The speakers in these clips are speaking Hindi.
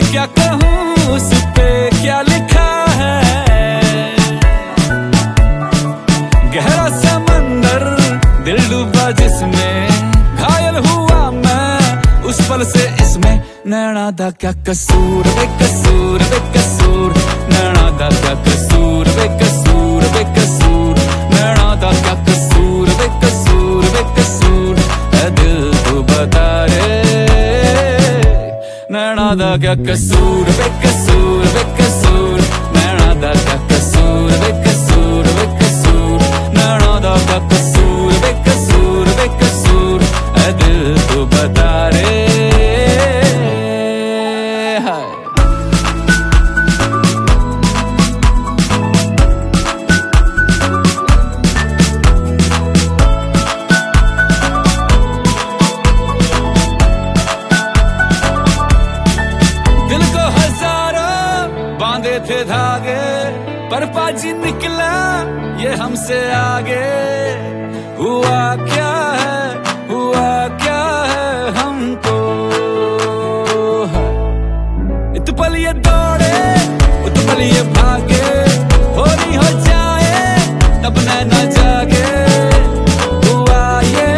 क्या कहूँ उस पे क्या लिखा है। गहरा समंदर दिल डूबा जिसमें, घायल हुआ मैं उस पल से इसमें। नैना दा क्या कसूर बेकसूर बेकसूर, नैना दा क्या कसूर बेकसूर बेकसूर, नैना दा क्या कसूर बेकसूर बेकसूर। ऐ दिल तू बता रे, नैना दा क्या कसूर बेकसूर बेकसूर, नैना दा क्या कसूर बेकसूर बेकसूर, नैना दा क्या कसूर बेकसूर बेकसूर। ऐ दिल तू बता रे। बांधे थे धागे पर पाजी निकला ये हमसे आगे। हुआ क्या है हमको, इत पल ये दौड़े उत पल ये भागे, हो नहीं हो जाए तब नैना जागे। हुआ ये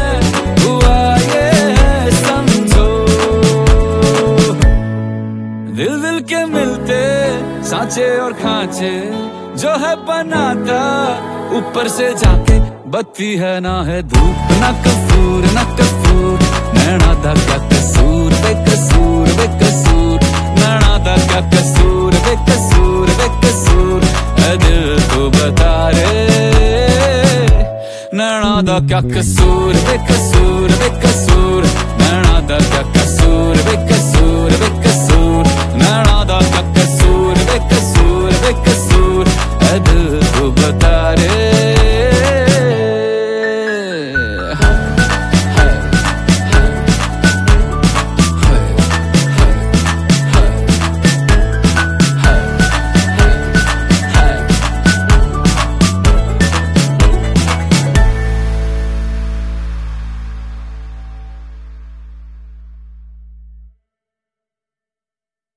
है समझो, दिल दिल के मिलते सांचे और खांचे जो है बनाता ऊपर से जाके। बत्ती है ना है धूप ना कसूर ना कसूर, नैना दा क्या कसूर बेकसूर बेकसूर, नैना दा क्या कसूर बेकसूर बेकसूर। ऐ दिल तू बता रे, नैना दा क्या कसूर बेकसूर